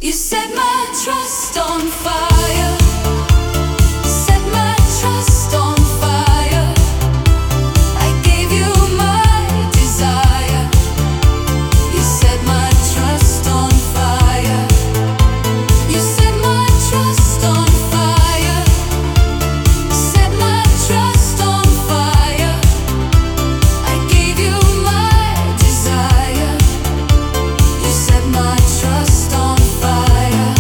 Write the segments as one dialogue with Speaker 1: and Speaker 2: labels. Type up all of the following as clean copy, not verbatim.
Speaker 1: You set my trust on fire. Set my trust on fire. I gave you my desire. You set my trust on fire. You set my trust on fire. Set my trust on fire. I gave you my desire. You set my trust on fire.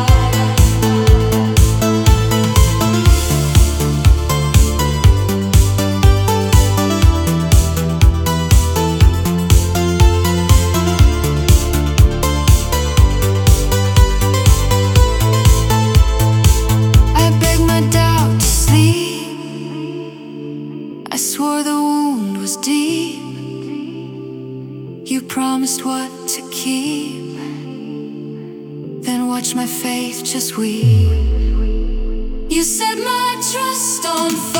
Speaker 1: I begged my doubt to sleep. I swore the wound was deep. You promised what to keep, then watch my faith just weep. You set my trust on fire.